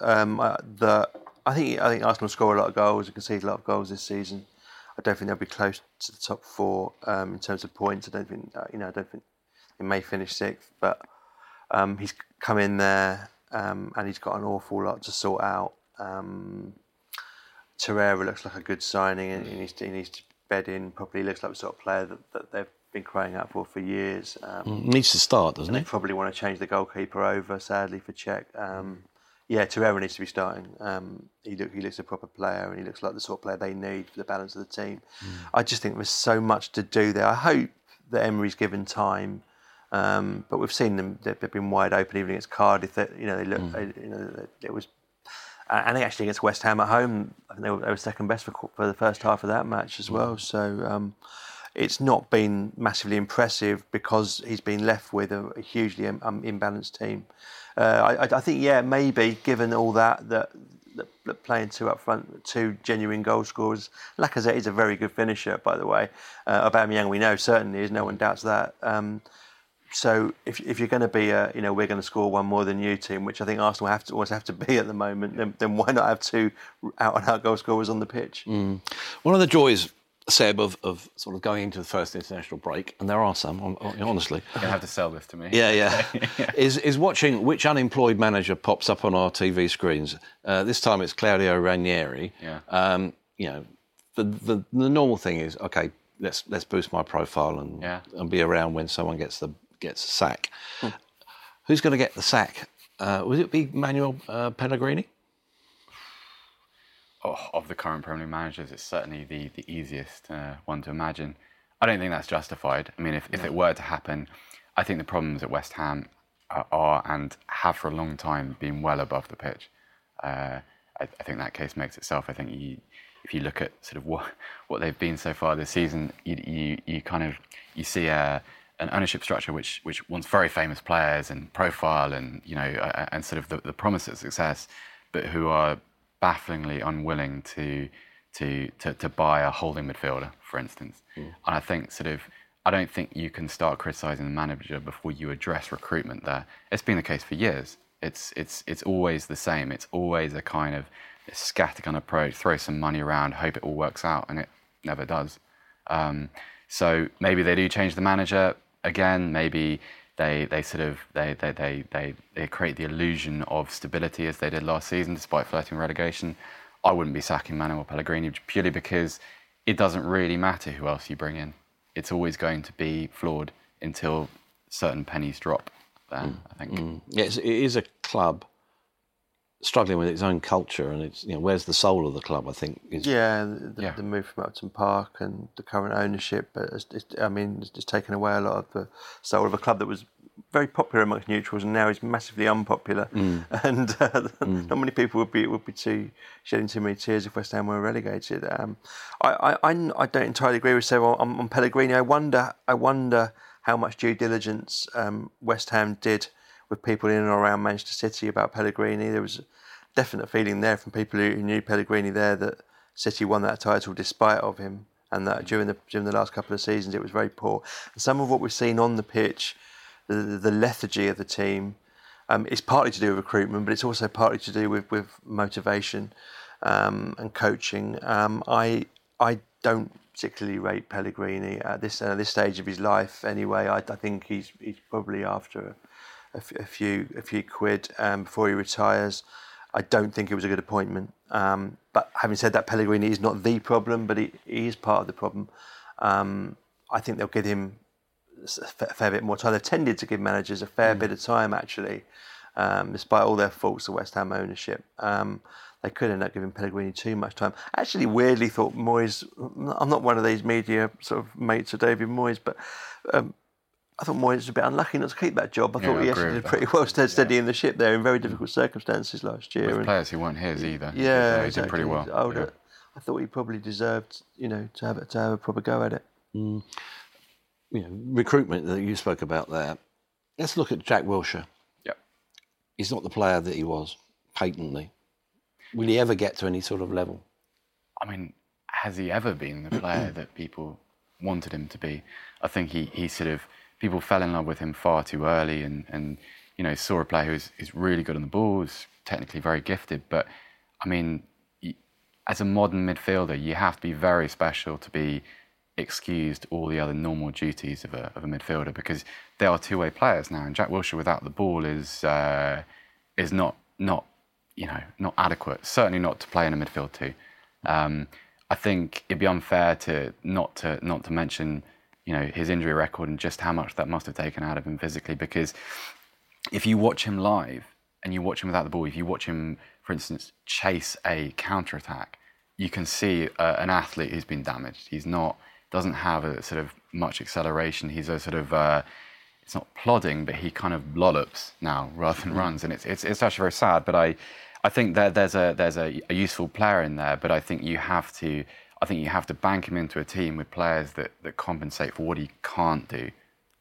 Speaker 4: I think Arsenal score a lot of goals and concede a lot of goals this season. I don't think they'll be close to the top 4 in terms of points. I don't think they may finish 6th, but he's come in there and he's got an awful lot to sort out. Torreira looks like a good signing, and he needs to bed in properly. He looks like the sort of player that they've been crying out for years.
Speaker 6: Needs to start, doesn't he?
Speaker 4: They probably want to change the goalkeeper over, sadly, for Czech. Torreira needs to be starting. He looks a proper player, and he looks like the sort of player they need for the balance of the team. I just think there's so much to do there. I hope that Emery's given time, but we've seen them; they've been wide open even against Cardiff. It was. And actually against West Ham at home, I think they were second best for the first half of that match as well. So it's not been massively impressive because he's been left with a hugely imbalanced team. I think, maybe given all that playing 2 up front, 2 genuine goal scorers. Lacazette is a very good finisher, by the way. Aubameyang, we know certainly is. No one doubts that. So if you're going to be we're going to score one more than you team, which I think Arsenal always have to be at the moment, then why not have 2 out-and-out goal scorers on the pitch?
Speaker 6: One of the joys Seb, of sort of going into the first international break, and there are some, honestly.
Speaker 5: You're going to have to sell this to me.
Speaker 6: Yeah. is watching which unemployed manager pops up on our TV screens. This time it's Claudio Ranieri.
Speaker 5: Yeah.
Speaker 6: The normal thing is, okay, let's boost my profile and be around when someone gets a sack. Who's going to get the sack? Would it be Manuel Pellegrini?
Speaker 5: Of the current Premier League managers, it's certainly the easiest one to imagine. I don't think that's justified. I mean, if it were to happen, I think the problems at West Ham are and have for a long time been well above the pitch. I think that case makes itself. I think if you look at sort of what they've been so far this season, you see an ownership structure which wants very famous players and profile and and sort of the promise of success, but who are bafflingly unwilling to buy a holding midfielder, for instance. And I think I don't think you can start criticising the manager before you address recruitment there. It's been the case for years. It's always the same. It's always a kind of scattergun approach, throw some money around, hope it all works out, and it never does. So maybe they do change the manager again. Maybe they create the illusion of stability as they did last season, despite flirting relegation. I wouldn't be sacking Manuel Pellegrini purely because it doesn't really matter who else you bring in. It's always going to be flawed until certain pennies drop there, I think.
Speaker 6: Yes, it is a club struggling with its own culture, and it's where's the soul of the club, I think.
Speaker 4: The move from Upton Park and the current ownership, it's just taken away a lot of the soul of a club that was very popular amongst neutrals and now is massively unpopular. And not many people would be shedding too many tears if West Ham were relegated. I don't entirely agree with Seb on Pellegrini. I wonder how much due diligence West Ham did with people in and around Manchester City about Pellegrini. There was a definite feeling there from people who knew Pellegrini there that City won that title despite of him, and that during the last couple of seasons it was very poor. And some of what we've seen on the pitch, the lethargy of the team, is partly to do with recruitment, but it's also partly to do with motivation and coaching. I don't particularly rate Pellegrini at this stage of his life. Anyway, I think he's probably after a few quid before he retires. I don't think it was a good appointment. But having said that, Pellegrini is not the problem, but he is part of the problem. I think they'll give him a fair bit more time. They've tended to give managers a fair bit of time, actually, despite all their faults, the West Ham ownership. They could end up giving Pellegrini too much time. Actually, weirdly thought Moyes, I'm not one of these media sort of mates of David Moyes, but I thought Moyes was a bit unlucky not to keep that job. I thought he actually did pretty well steadying the ship there in very difficult circumstances last year.
Speaker 5: With players who weren't his either.
Speaker 4: Yeah,
Speaker 5: he did pretty well.
Speaker 4: I thought he probably deserved, to have a proper go at it.
Speaker 6: Recruitment that you spoke about there. Let's look at Jack Wilshere.
Speaker 5: Yep.
Speaker 6: He's not the player that he was, patently. Will he ever get to any sort of level?
Speaker 5: I mean, has he ever been the player that people wanted him to be? I think he sort of, people fell in love with him far too early and saw a player who's really good on the ball, is technically very gifted. But, I mean, as a modern midfielder, you have to be very special to be excused all the other normal duties of a midfielder, because they are two-way players now. And Jack Wilshere without the ball is not adequate. Certainly not to play in a midfield too. I think it'd be unfair to not to mention his injury record and just how much that must have taken out of him physically. Because if you watch him live and you watch him without the ball, if you watch him, for instance, chase a counter-attack, you can see an athlete who's been damaged. Doesn't have a sort of much acceleration. He's a sort of it's not plodding, but he kind of lollops now rather than runs, and it's actually very sad. But I think there's a useful player in there, but I think you have to bank him into a team with players that compensate for what he can't do.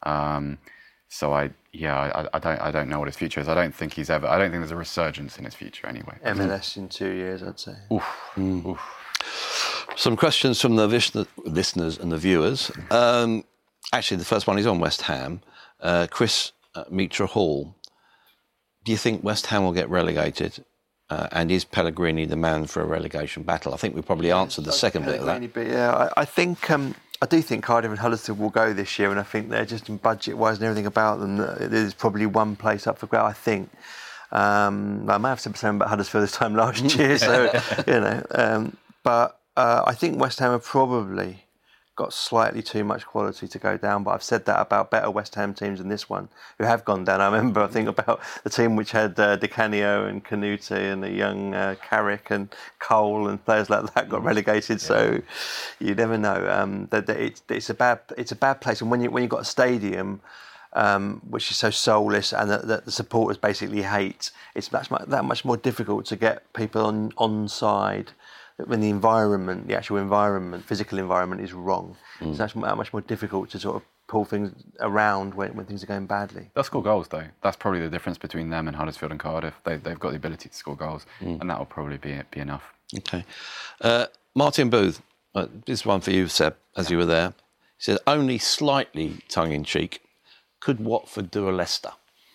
Speaker 5: So I don't know what his future is. I don't think there's a resurgence in his future anyway.
Speaker 4: MLS in 2 years, I'd say.
Speaker 5: Oof.
Speaker 6: Some questions from the listeners and the viewers. Actually, the first one is on West Ham. Chris Mitra Hall. Do you think West Ham will get relegated? And is Pellegrini the man for a relegation battle? I think we probably answered the second bit of that.
Speaker 4: But yeah, I think I do think Cardiff and Huddersfield will go this year, and I think they're just in budget-wise and everything about them. There's probably one place up for grab. I think. I may have said something about Huddersfield this time last year, so but I think West Ham have probably got slightly too much quality to go down, but I've said that about better West Ham teams than this one, who have gone down. I think about the team which had Di Canio and Canute and the young Carrick and Cole and players like that got relegated. So you never know. It's a bad place, and when you've got a stadium which is so soulless and that the supporters basically hate, it's that much more difficult to get people on side. When the environment, the actual environment, physical environment is wrong. It's that much more difficult to sort of pull things around when things are going badly.
Speaker 5: They'll score goals, though. That's probably the difference between them and Huddersfield and Cardiff. They've got the ability to score goals, and that will probably be enough.
Speaker 6: Okay. Martin Booth, this is one for you, Seb, as you were there. He said, only slightly tongue-in-cheek, could Watford do a Leicester?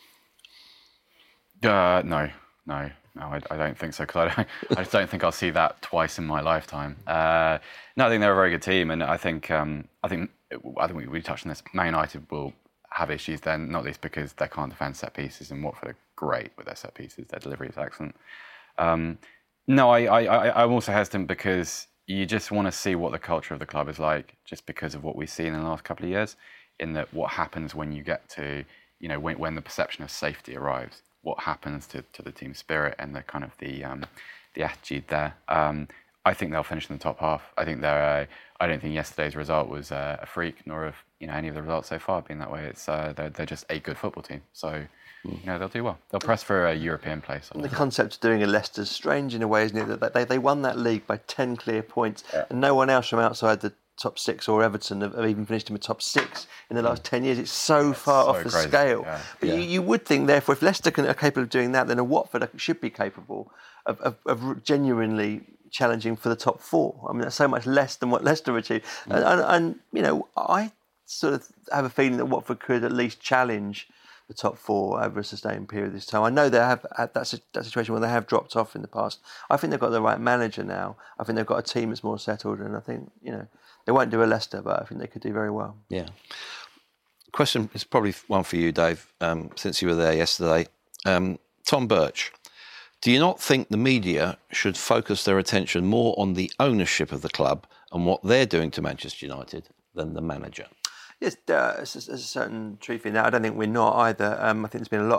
Speaker 5: No, I don't think so, because I just don't think I'll see that twice in my lifetime. No, I think they're a very good team, and I think we touched on this. Man United will have issues then, not least because they can't defend set pieces, and Watford are great with their set pieces. Their delivery is excellent. No, I'm also hesitant because you just want to see what the culture of the club is like, just because of what we've seen in the last couple of years, in that what happens when you get to, when the perception of safety arrives. What happens to the team spirit and the kind of the attitude there. I think they'll finish in the top half. I think I don't think yesterday's result was a freak, nor have any of the results so far been that way. It's they're just a good football team. So they'll do well. They'll press for a European place.
Speaker 4: The concept of doing a Leicester's strange in a way, isn't it? That they won that league by 10 clear points, and no one else from outside the top six or Everton have even finished in the top six in the last 10 years. It's so far off the scale. Yeah. But you would think, therefore, if Leicester are capable of doing that, then a Watford should be capable of genuinely challenging for the top four. I mean, that's so much less than what Leicester achieved. And I sort of have a feeling that Watford could at least challenge the top four over a sustained period this time. I know they have had that situation where they have dropped off in the past. I think they've got the right manager now. I think they've got a team that's more settled, and I think, they won't do a Leicester, but I think they could do very well. Yeah.
Speaker 6: Question is probably one for you, Dave, since you were there yesterday. Tom Birch, do you not think the media should focus their attention more on the ownership of the club and what they're doing to Manchester United than the manager?
Speaker 4: Yes, there's a certain truth in that. I don't think we're not either. I think there's been a lot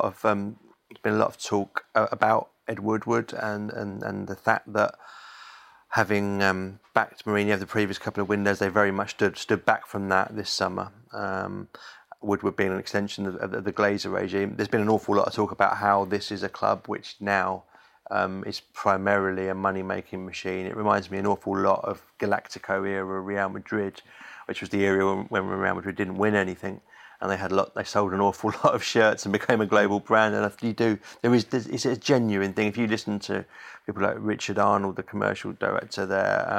Speaker 4: of talk about Ed Woodward and the fact that having backed Mourinho the previous couple of windows, they very much stood back from that this summer. Woodward being an extension of the Glazer regime. There's been an awful lot of talk about how this is a club which now is primarily a money-making machine. It reminds me an awful lot of Galactico era Real Madrid, which was the era when Real Madrid didn't win anything, and they sold an awful lot of shirts and became a global brand. And if you do, it's a genuine thing. If you listen to people like Richard Arnold, the commercial director there,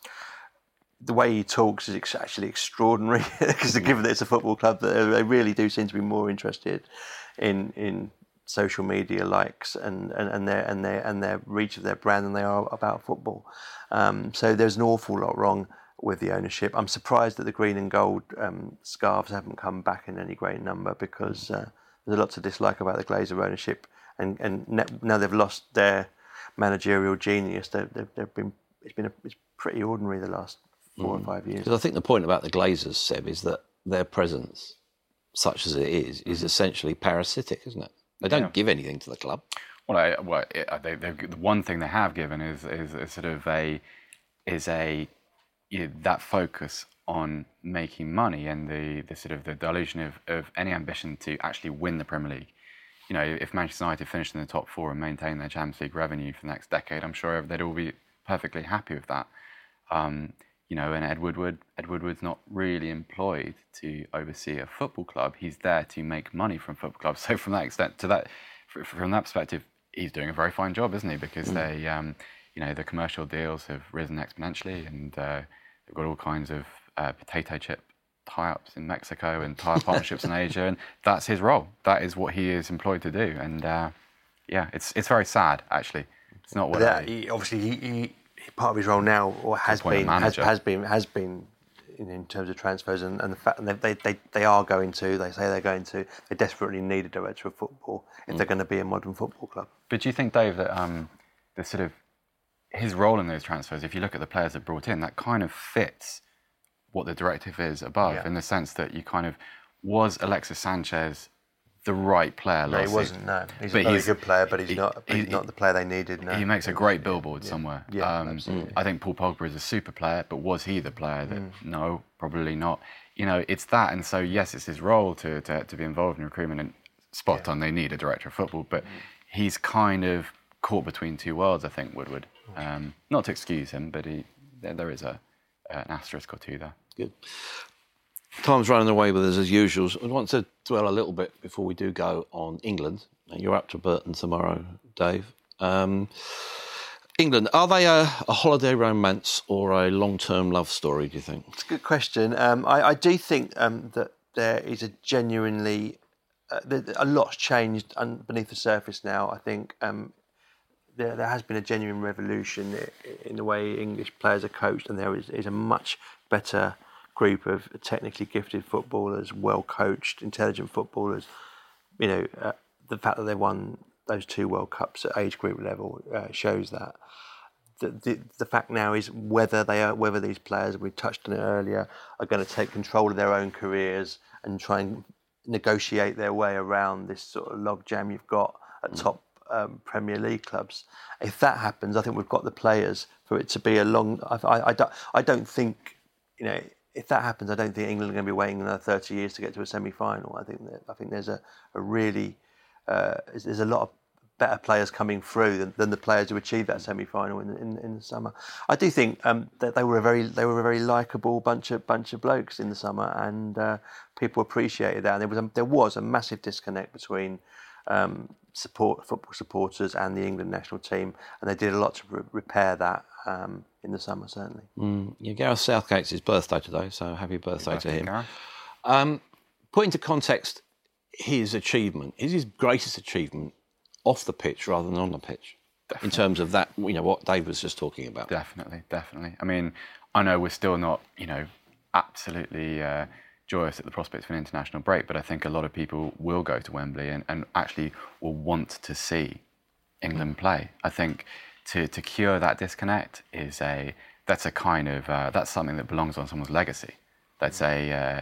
Speaker 4: the way he talks is actually extraordinary, because given that it's a football club, they really do seem to be more interested in social media likes and their reach of their brand than they are about football. So there's an awful lot wrong with the ownership. I'm surprised that the green and gold scarves haven't come back in any great number, because there's a lot to dislike about the Glazer ownership, and now they've lost their managerial genius. It's pretty ordinary the last 4 or 5 years.
Speaker 6: Because I think the point about the Glazers, Seb, is that their presence, such as it is essentially parasitic, isn't it? They don't give anything to the club.
Speaker 5: The one thing they have given is that focus on making money, and the sort of the dilution of any ambition to actually win the Premier League. If Manchester United finished in the top four and maintained their Champions League revenue for the next decade, I'm sure they'd all be perfectly happy with that. And Ed Woodward's not really employed to oversee a football club. He's there to make money from football clubs. So from that perspective, he's doing a very fine job, isn't he? Because they, the commercial deals have risen exponentially, and they've got all kinds of potato chip tie-ups in Mexico and tyre partnerships in Asia, and that's his role. That is what he is employed to do, and it's very sad, actually. It's not what
Speaker 4: obviously part of his role now, or has been in terms of transfers, and the fact that they are going to, they say they're going to, they desperately need a director of football if they're going to be a modern football club.
Speaker 5: But do you think, Dave, that the sort of his role in those transfers, if you look at the players that brought in, that kind of fits what the directive is above, in the sense that you kind of, was Alexis Sanchez the right player last season?
Speaker 4: No, he wasn't, no. He's a very good player, but he's not the player they needed, no.
Speaker 5: He makes a great billboard somewhere. Yeah, absolutely. I think Paul Pogba is a super player, but was he the player that... No, probably not. You know, it's that, and so, yes, it's his role to be involved in recruitment, and spot on, they need a director of football, but he's kind of caught between two worlds, I think, Woodward. Not to excuse him, but there is an asterisk or two there. Good.
Speaker 6: Time's running away with us as usual. I want to dwell a little bit before we do go on England. You're up to Burton tomorrow, Dave. England, are they a holiday romance or a long-term love story, do you think?
Speaker 4: It's a good question. I do think that there is a genuinely... a lot's changed beneath the surface now. I think there has been a genuine revolution in the way English players are coached, and there is a much better group of technically gifted footballers, well-coached, intelligent footballers. You know, the fact that they won those 2 World Cups at age group level shows that. The fact now is whether these players, we touched on it earlier, are going to take control of their own careers and try and negotiate their way around this sort of logjam you've got at top Premier League clubs. If that happens, I think we've got the players for it to be a long... I don't think, you know, if that happens, I don't think England are going to be waiting another 30 years to get to a semi-final. I think there's a really there's a lot of better players coming through than the players who achieved that semi-final in the summer. I do think that they were a very likeable bunch of blokes in the summer, and people appreciated that. And there was a massive disconnect between football supporters and the England national team, and they did a lot to repair that in the summer, certainly.
Speaker 6: Yeah, Gareth Southgate's his birthday today, so happy birthday to him. Put into context his achievement. Is his greatest achievement off the pitch rather than on the pitch? Definitely. In terms of that, you know, what Dave was just talking about.
Speaker 5: Definitely. I mean, I know we're still not, you know, absolutely joyous at the prospect of an international break, but I think a lot of people will go to Wembley and actually will want to see England play. I think to cure that disconnect that's something that belongs on someone's legacy. That's an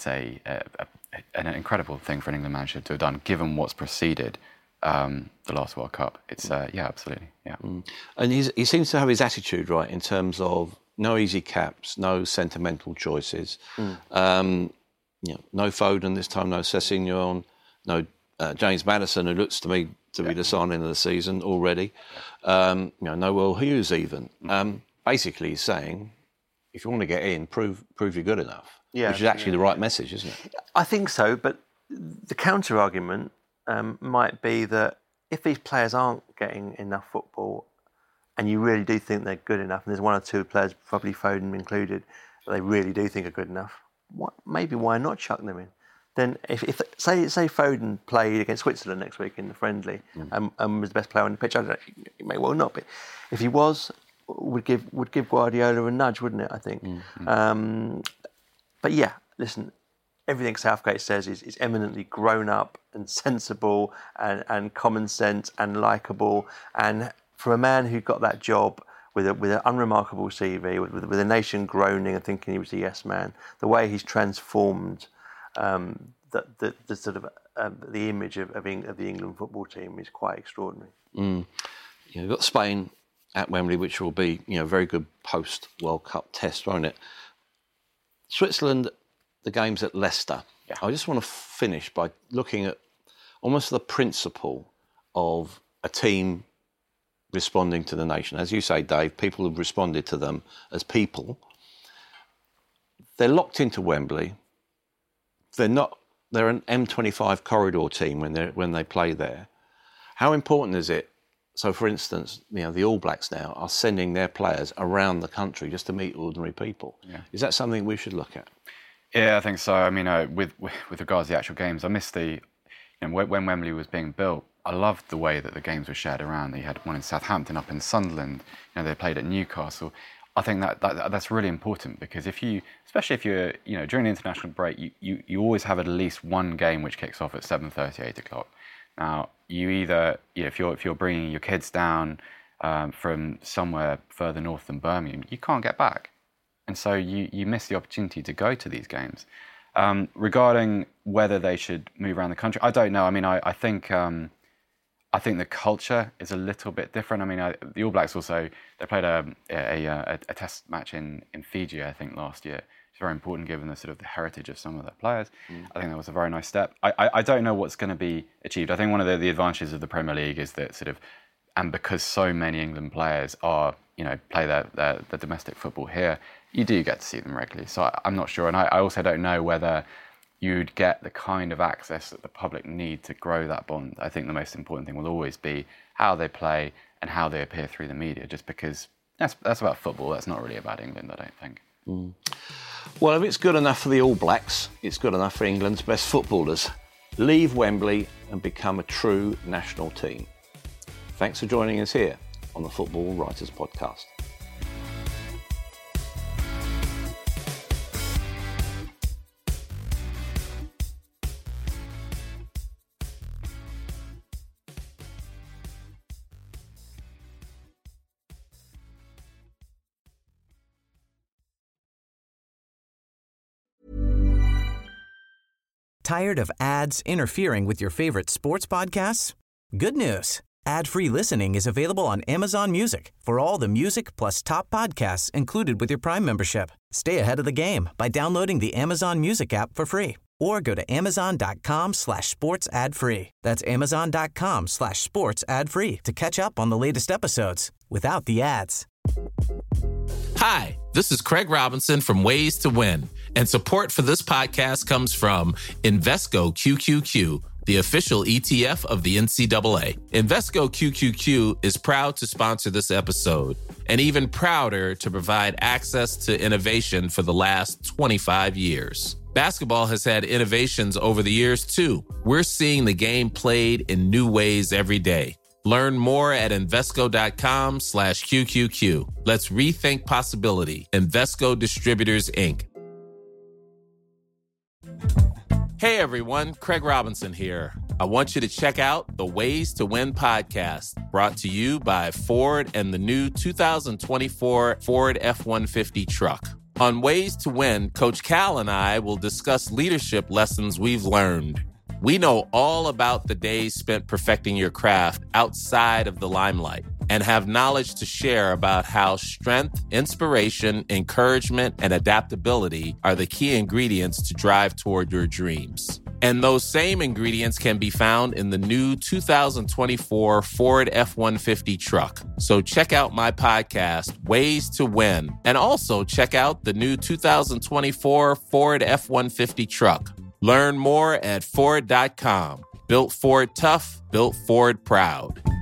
Speaker 5: incredible thing for an England manager to have done, given what's preceded the last World Cup. It's absolutely, yeah.
Speaker 6: And he seems to have his attitude right in terms of no easy caps, no sentimental choices. You know, no Foden this time, no Sessegnon, no James Maddison, who looks to me to be the signing of the season already. You know, no Will Hughes even. Basically, he's saying, if you want to get in, prove you're good enough. Yeah, which is actually the right message, isn't it?
Speaker 4: I think so, but the counter argument might be that if these players aren't getting enough football, and you really do think they're good enough, and there's 1 or 2 players, probably Foden included, that they really do think are good enough, why not chuck them in? Then if say Foden played against Switzerland next week in the friendly and was the best player on the pitch, he may well not be. If he was, would give Guardiola a nudge, wouldn't it, I think? But yeah, listen, everything Southgate says is eminently grown up and sensible and common sense and likeable. And for a man who got that job with an unremarkable CV, with a nation groaning and thinking he was a yes man, the way he's transformed the sort of the image of the England football team is quite extraordinary.
Speaker 6: Yeah, we've got Spain at Wembley, which will be, you know, a very good post World Cup test, won't it? Switzerland, the game's at Leicester. Yeah. I just want to finish by looking at almost the principle of a team responding to the nation. As you say, Dave, people have responded to them as people. They're locked into Wembley. They're an M25 corridor team when they play there. How important is it? So, for instance, you know, the All Blacks now are sending their players around the country just to meet ordinary people. Yeah. Is that something we should look at?
Speaker 5: Yeah, I think so. I mean, with regards to the actual games, I miss the And when Wembley was being built, I loved the way that the games were shared around. They had one in Southampton, up in Sunderland. They played at Newcastle. I think that's really important, because especially if you're, during the international break, you always have at least one game which kicks off at 7:30, 8 o'clock. Now, you either, if you're bringing your kids down from somewhere further north than Birmingham, you can't get back, and so you miss the opportunity to go to these games. Regarding whether they should move around the country, I don't know. I mean, I think the culture is a little bit different. I mean, the All Blacks also, they played a test match in Fiji, I think, last year. It's very important given the sort of the heritage of some of their players. I think that was a very nice step. I don't know what's going to be achieved. I think one of the advantages of the Premier League is that sort of, and because so many England players are, play their domestic football here, you do get to see them regularly. So I'm not sure. And I also don't know whether you'd get the kind of access that the public need to grow that bond. I think the most important thing will always be how they play and how they appear through the media, just because that's about football. That's not really about England, I don't think.
Speaker 6: Well, if it's good enough for the All Blacks, it's good enough for England's best footballers. Leave Wembley and become a true national team. Thanks for joining us here on the Football Writers Podcast.
Speaker 7: Tired of ads interfering with your favorite sports podcasts? Good news. Ad-free listening is available on Amazon Music for all the music plus top podcasts included with your Prime membership. Stay ahead of the game by downloading the Amazon Music app for free, or go to amazon.com/sports ad-free. That's amazon.com/sports ad-free to catch up on the latest episodes without the ads.
Speaker 1: Hi, this is Craig Robinson from Ways to Win, and support for this podcast comes from Invesco QQQ, the official ETF of the NCAA. Invesco QQQ is proud to sponsor this episode, and even prouder to provide access to innovation for the last 25 years. Basketball has had innovations over the years, too. We're seeing the game played in new ways every day. Learn more at Invesco.com/QQQ. Let's rethink possibility. Invesco Distributors, Inc. Hey everyone, Craig Robinson here. I want you to check out the Ways to Win podcast, brought to you by Ford and the new 2024 Ford F-150 truck. On Ways to Win, Coach Cal and I will discuss leadership lessons we've learned. We know all about the days spent perfecting your craft outside of the limelight, and have knowledge to share about how strength, inspiration, encouragement, and adaptability are the key ingredients to drive toward your dreams. And those same ingredients can be found in the new 2024 Ford F-150 truck. So check out my podcast, Ways to Win, and also check out the new 2024 Ford F-150 truck. Learn more at Ford.com. Built Ford tough, built Ford proud.